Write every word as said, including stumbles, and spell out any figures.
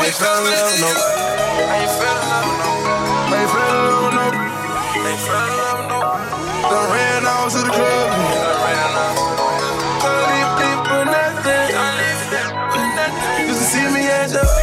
ain't fell in love, no. I ain't fell in love, no. I ain't fell in love, no. I ain't fell in love, no. Done ran out to the club. Done ran out. Don't leave, leave for nothing. Don't leave, leave for nothing. Used to see me at the